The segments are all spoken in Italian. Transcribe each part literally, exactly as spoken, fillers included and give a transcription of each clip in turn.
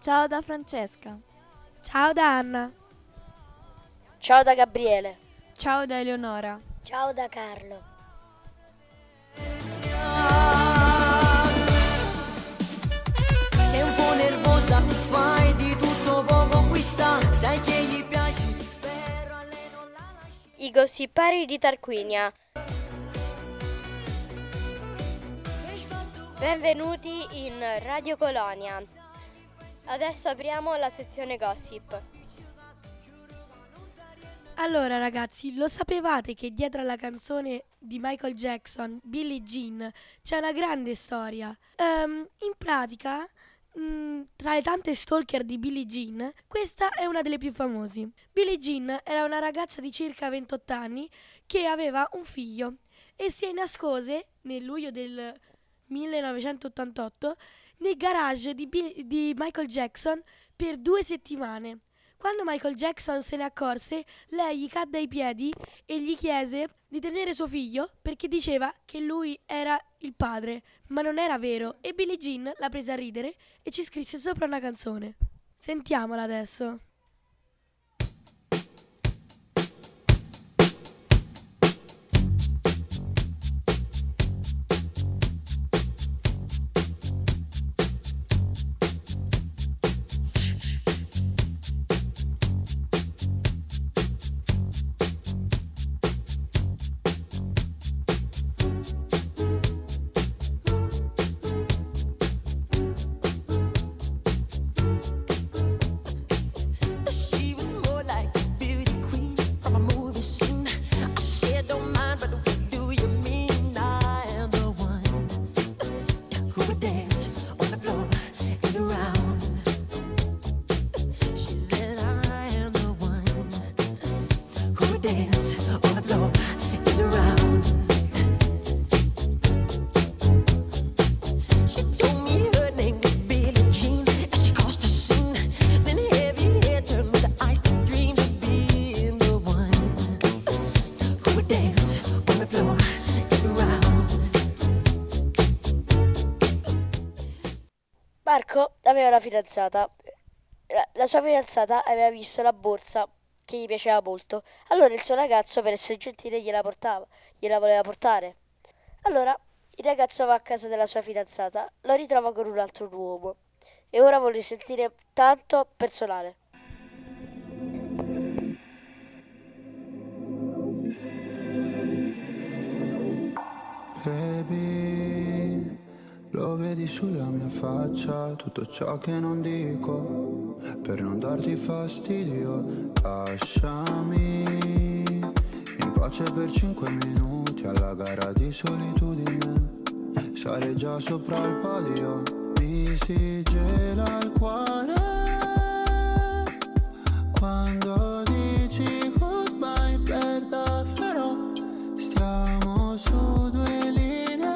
Ciao da Francesca. Ciao da Anna. Ciao da Gabriele. Ciao da Eleonora. Ciao da Carlo. Sei un po' nervosa, fai di tutto poco qui sta, sai che gli piaci, però a lei non la lasci. I gossipari di Tarquinia. Benvenuti in Radio Colonia. Adesso apriamo la sezione gossip. Allora ragazzi, lo sapevate che dietro alla canzone di Michael Jackson, Billie Jean, c'è una grande storia? Um, in pratica, mh, tra le tante stalker di Billie Jean, questa è una delle più famose. Billie Jean era una ragazza di circa ventotto anni che aveva un figlio e si nascose nel luglio del millenovecentottantotto nel garage di, Bill- di Michael Jackson per due settimane. Quando Michael Jackson se ne accorse, lei gli cadde ai piedi e gli chiese di tenere suo figlio perché diceva che lui era il padre, ma non era vero, e Billie Jean la prese a ridere e ci scrisse sopra una canzone. Sentiamola adesso. Marco aveva una fidanzata. La, la sua fidanzata aveva visto la borsa che gli piaceva molto. Allora il suo ragazzo, per essere gentile, gliela portava, gliela voleva portare. Allora il ragazzo va a casa della sua fidanzata, lo ritrova con un altro uomo e ora vuole sentire tanto personale. Baby, lo vedi sulla mia faccia, tutto ciò che non dico, per non darti fastidio, lasciami in pace per cinque minuti alla gara di solitudine, sarei già sopra il podio, mi si gela il cuore, quando dici goodbye per davvero, stiamo su due linee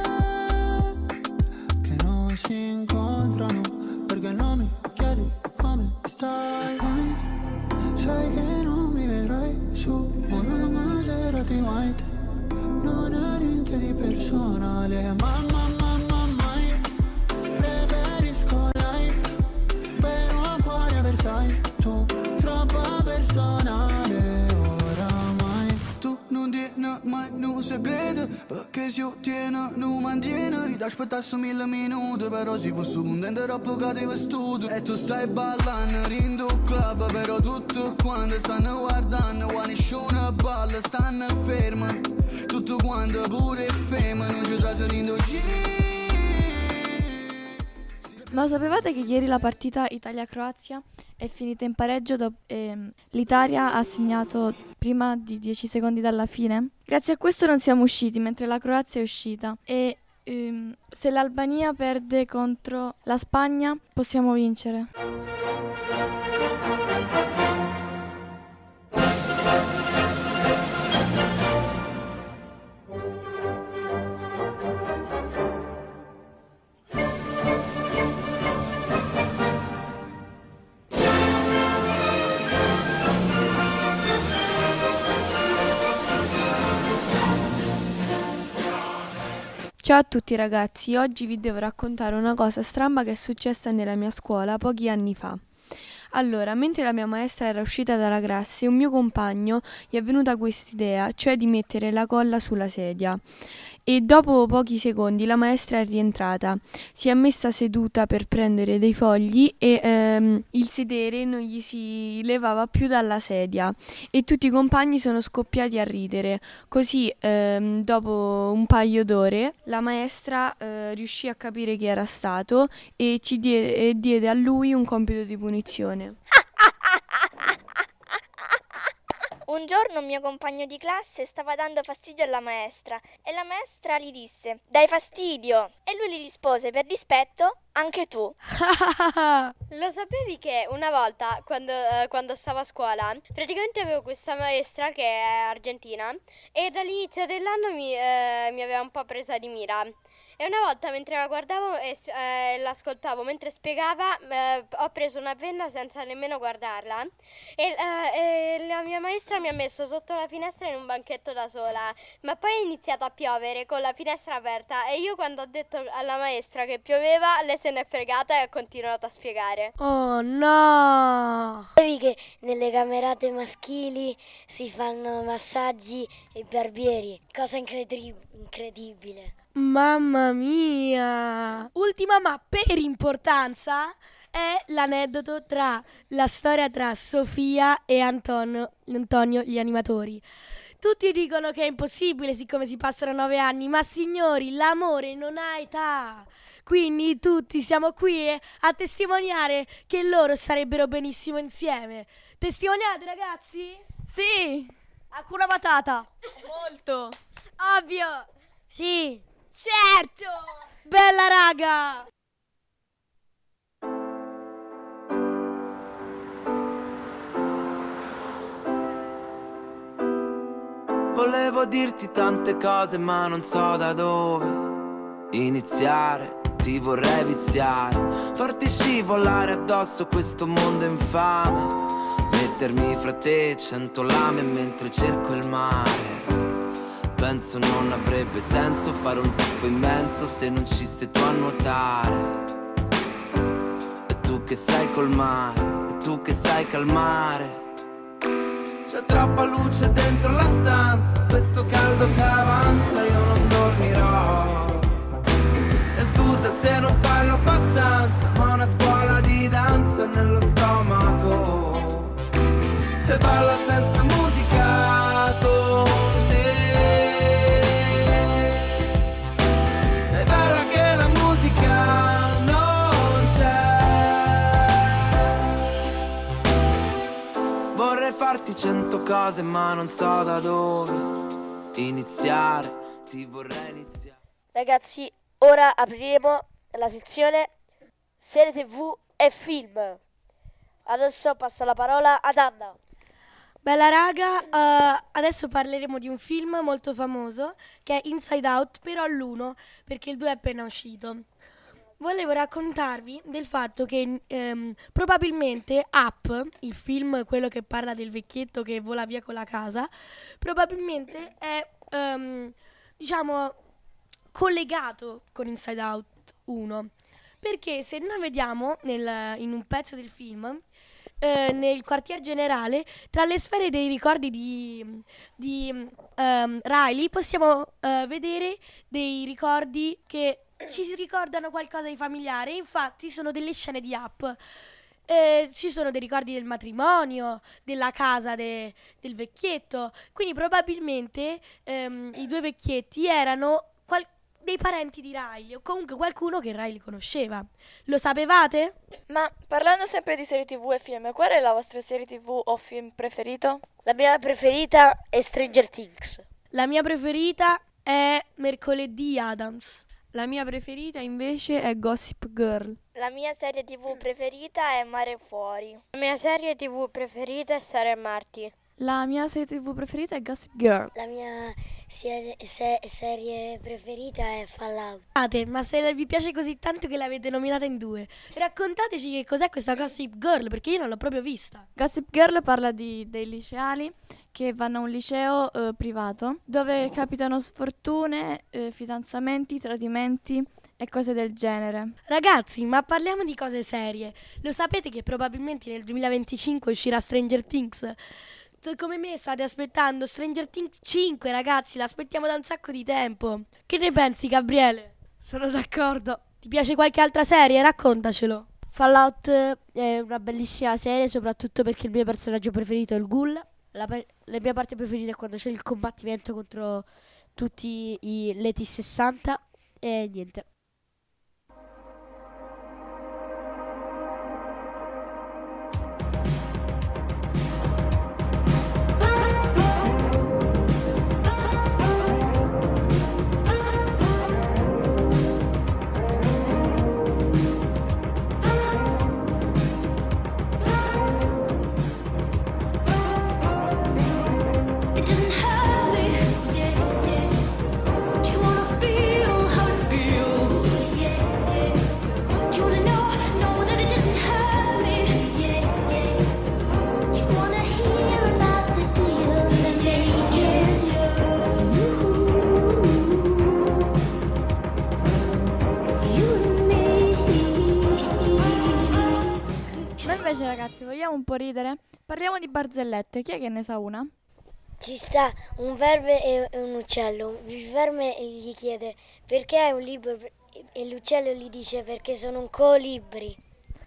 che non si incontrano, perché non mi chiedi come stai. Sai che non mi vedrai su una Maserati white, non è niente di personale, mamma mamma mai, preferisco life, però quale Versailles, tu troppo personale, oramai. Tu non tieni mai un segreto, perché se io tieni non mantieni, ti aspettasse mille minuti, però si fosse contento troppo che ti vestuto. E tu stai ballando in un club, però tutti quanti stanno guardando, qua nessuno balla, stanno fermi, tutto quanto pure fermo, non ci sta salendo giro. Ma sapevate che ieri la partita Italia-Croazia è finita in pareggio do- e l'Italia ha segnato prima di dieci secondi dalla fine? Grazie a questo non siamo usciti, mentre la Croazia è uscita. E ehm, se l'Albania perde contro la Spagna, possiamo vincere. Ciao a tutti ragazzi, oggi vi devo raccontare una cosa stramba che è successa nella mia scuola pochi anni fa. Allora, mentre la mia maestra era uscita dalla classe, un mio compagno gli è venuta quest'idea, cioè di mettere la colla sulla sedia. E dopo pochi secondi la maestra è rientrata, si è messa seduta per prendere dei fogli e ehm, il sedere non gli si levava più dalla sedia e tutti i compagni sono scoppiati a ridere. Così ehm, dopo un paio d'ore la maestra eh, riuscì a capire chi era stato e ci die- e diede a lui un compito di punizione. Un giorno un mio compagno di classe stava dando fastidio alla maestra e la maestra gli disse: "Dai fastidio!" E lui gli rispose per dispetto: "Anche tu." Lo sapevi che una volta, quando, eh, quando stavo a scuola, praticamente avevo questa maestra che è argentina e dall'inizio dell'anno mi, eh, mi aveva un po' presa di mira. E una volta mentre la guardavo e eh, l'ascoltavo mentre spiegava, eh, ho preso una penna senza nemmeno guardarla e, eh, e la mia maestra mi ha messo sotto la finestra in un banchetto da sola. Ma poi è iniziato a piovere con la finestra aperta e io, quando ho detto alla maestra che pioveva, lei se n'è fregata e ha continuato a spiegare. Oh no! Sapevi che nelle camerate maschili si fanno massaggi e barbieri? Cosa incredi- incredibile. Mamma mia! Ultima, ma per importanza, è l'aneddoto tra la storia tra Sofia e Antonio, Antonio gli animatori. Tutti dicono che è impossibile siccome si passano nove anni, ma signori, l'amore non ha età. Quindi tutti siamo qui a testimoniare che loro sarebbero benissimo insieme. Testimoniate, ragazzi? Sì! Hakuna Matata! Molto! Ovvio! Sì! Certo! Bella raga! Volevo dirti tante cose ma non so da dove iniziare. Ti vorrei viziare, farti scivolare addosso questo mondo infame, mettermi fra te cento lame mentre cerco il mare. Penso non avrebbe senso fare un tuffo immenso se non ci sei tu a nuotare. E tu che sai col mare, e tu che sai calmare. C'è troppa luce dentro la stanza, questo caldo che avanza io non dormirò. E scusa se non parlo abbastanza, ma una scuola di danza nello stomaco. E balla senza musica con te. Sei bella che la musica non c'è. Vorrei farti cento cose ma non so da dove iniziare. Ti vorrei iniziare. Ragazzi, ora apriremo la sezione serie tv e film. Adesso passo la parola ad Anna. Bella raga, uh, adesso parleremo di un film molto famoso che è Inside Out, però l'uno, perché il due è appena uscito. Volevo raccontarvi del fatto che ehm, probabilmente Up, il film, quello che parla del vecchietto che vola via con la casa, probabilmente è, ehm, diciamo, collegato con Inside Out uno. Perché se noi vediamo nel, in un pezzo del film, eh, nel quartier generale, tra le sfere dei ricordi di, di ehm, Riley, possiamo eh, vedere dei ricordi che ci ricordano qualcosa di familiare. Infatti sono delle scene di Up. Eh, ci sono dei ricordi del matrimonio, della casa de- del vecchietto. Quindi probabilmente ehm, i due vecchietti erano qual- dei parenti di Riley, o comunque qualcuno che Riley conosceva. Lo sapevate? Ma parlando sempre di serie tv e film, qual è la vostra serie tv o film preferito? La mia preferita è Stranger Things. La mia preferita è Mercoledì Addams. La mia preferita invece è Gossip Girl. La mia serie tv preferita è Mare Fuori. La mia serie tv preferita è Sarah e Marty. La mia serie tivù preferita è Gossip Girl. La mia serie, se- serie preferita è Fallout. Ate, ma se vi piace così tanto che l'avete nominata in due, raccontateci che cos'è questa Gossip Girl, perché io non l'ho proprio vista. Gossip Girl parla di, dei liceali che vanno a un liceo eh, privato dove capitano sfortune, eh, fidanzamenti, tradimenti e cose del genere. Ragazzi, ma parliamo di cose serie. Lo sapete che probabilmente nel duemilaventicinque uscirà Stranger Things? Come me state aspettando Stranger Things cinque, ragazzi, l'aspettiamo da un sacco di tempo. Che ne pensi, Gabriele? Sono d'accordo. Ti piace qualche altra serie? Raccontacelo. Fallout è una bellissima serie, soprattutto perché il mio personaggio preferito è il Ghoul. La, per- la mia parte preferita è quando c'è il combattimento contro tutti i, le T sessanta e niente. Ragazzi, vogliamo un po' ridere? Parliamo di barzellette. Chi è che ne sa una? Ci sta un verme e un uccello. Il verme gli chiede perché hai un libro e l'uccello gli dice perché sono un colibri.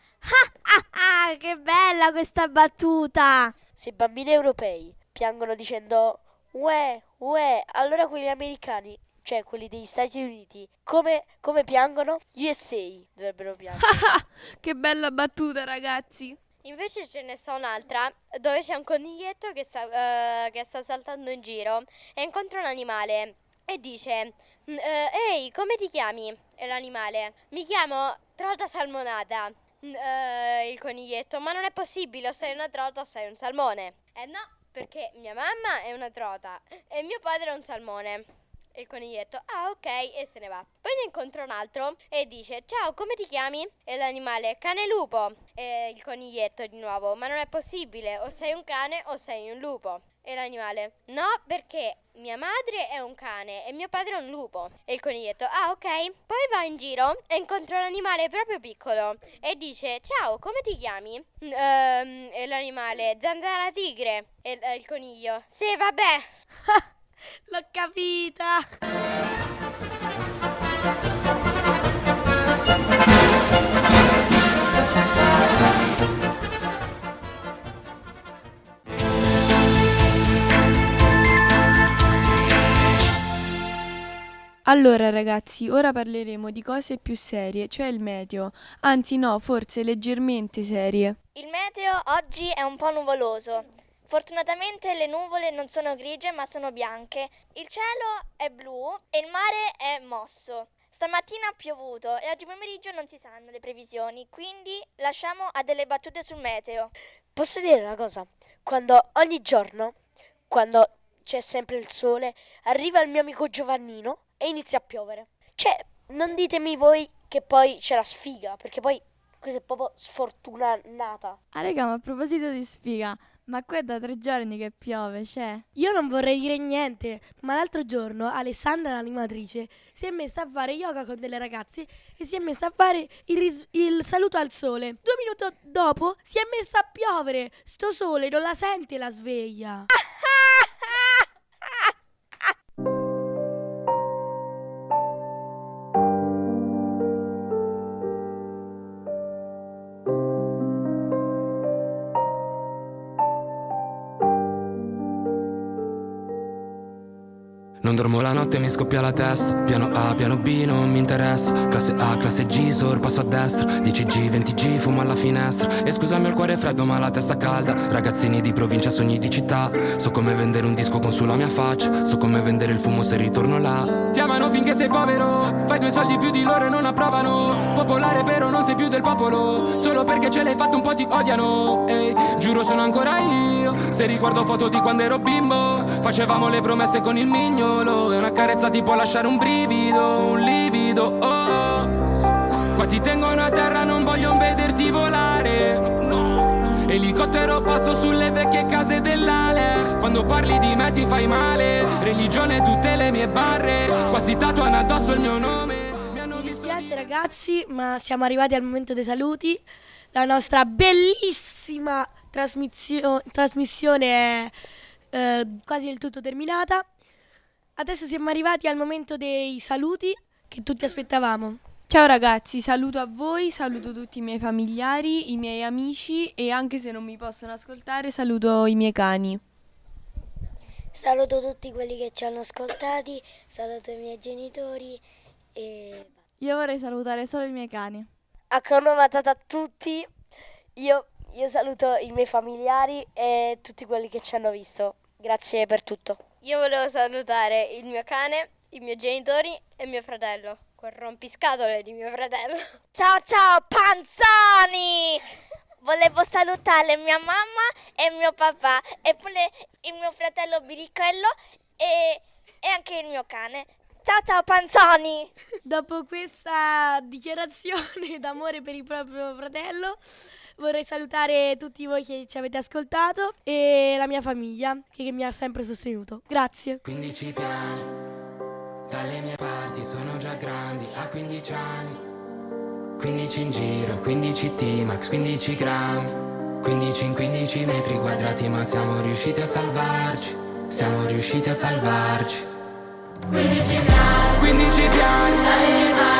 Ah, ah, ah, che bella questa battuta! Se i bambini europei piangono dicendo uè, uè, allora quelli americani, cioè quelli degli Stati Uniti, come, come piangono? U S A dovrebbero piangere. Che bella battuta, ragazzi. Invece ce ne sta un'altra dove c'è un coniglietto che sta, uh, che sta saltando in giro e incontra un animale e dice uh, ehi, come ti chiami? E l'animale: mi chiamo trota salmonata. Uh, il coniglietto: ma non è possibile, o sei una trota o sei un salmone. Eh no, perché mia mamma è una trota e mio padre è un salmone. E il coniglietto: ah, ok, e se ne va. Poi ne incontra un altro e dice: ciao, come ti chiami? E l'animale: cane lupo. E il coniglietto di nuovo: ma non è possibile, o sei un cane o sei un lupo. E l'animale: no, perché mia madre è un cane e mio padre è un lupo. E il coniglietto: ah, ok. Poi va in giro e incontra un animale proprio piccolo e dice: ciao, come ti chiami? Ehm, e l'animale: zanzara tigre. E il coniglio: sì, vabbè. L'ho capita! Allora ragazzi, ora parleremo di cose più serie, cioè il meteo. Anzi no, forse leggermente serie. Il meteo oggi è un po' nuvoloso. Fortunatamente le nuvole non sono grigie ma sono bianche, il cielo è blu e il mare è mosso. Stamattina ha piovuto e oggi pomeriggio non si sanno le previsioni, quindi lasciamo a delle battute sul meteo. Posso dire una cosa? Quando ogni giorno, quando c'è sempre il sole, arriva il mio amico Giovannino e inizia a piovere. Cioè, non ditemi voi che poi c'è la sfiga, perché poi questa è proprio sfortunata. Ah raga, ma a proposito di sfiga, ma qua è da tre giorni che piove, c'è? Io non vorrei dire niente, ma l'altro giorno Alessandra, l'animatrice, si è messa a fare yoga con delle ragazze e si è messa a fare il, ris- il saluto al sole. Due minuti dopo si è messa a piovere. Sto sole non la sente la sveglia. Non dormo la notte, mi scoppia la testa. Piano A, piano B, non mi interessa. Classe A, classe G, sorpasso a destra. dieci G, venti G, fumo alla finestra. E scusami il cuore freddo ma la testa calda. Ragazzini di provincia, sogni di città. So come vendere un disco con sulla mia faccia. So come vendere il fumo se ritorno là. Ti amano finché sei povero. Fai due soldi più di loro e non approvano. Popolare però non sei più del popolo. Solo perché ce l'hai fatto un po' ti odiano. Ehi, giuro sono ancora io. io. Se ricordo foto di quando ero bimbo, facevamo le promesse con il mignolo, e una carezza ti può lasciare un brivido, un livido, oh. Qua ti tengono a terra, non voglio vederti volare, no. Elicottero passo sulle vecchie case dell'Ale. Quando parli di me ti fai male, religione tutte le mie barre, qua si tatuano addosso il mio nome. Mi dispiace ragazzi, ma siamo arrivati al momento dei saluti. La nostra bellissima trasmissio- trasmissione è eh, quasi del tutto terminata. Adesso siamo arrivati al momento dei saluti che tutti aspettavamo. Ciao ragazzi, saluto a voi, saluto tutti i miei familiari, i miei amici e anche se non mi possono ascoltare saluto i miei cani. Saluto tutti quelli che ci hanno ascoltati, saluto i miei genitori e... Io vorrei salutare solo i miei cani. Hakuna Matata a tutti, io, io saluto i miei familiari e tutti quelli che ci hanno visto. Grazie per tutto. Io volevo salutare il mio cane, i miei genitori e mio fratello. Quel rompiscatole di mio fratello. Ciao ciao panzoni! Volevo salutare mia mamma e mio papà e pure il mio fratello Birichello e, e anche il mio cane. Ciao ciao panzoni! Dopo questa dichiarazione d'amore per il proprio fratello, vorrei salutare tutti voi che ci avete ascoltato e la mia famiglia che, che mi ha sempre sostenuto. Grazie. quindici piani, dalle mie parti sono già grandi, a quindici anni. quindici in giro, quindici T-Max, quindici grammi, quindici in quindici metri quadrati, ma siamo riusciti a salvarci, siamo riusciti a salvarci. quindici piani, quindici piani, dalle mie parti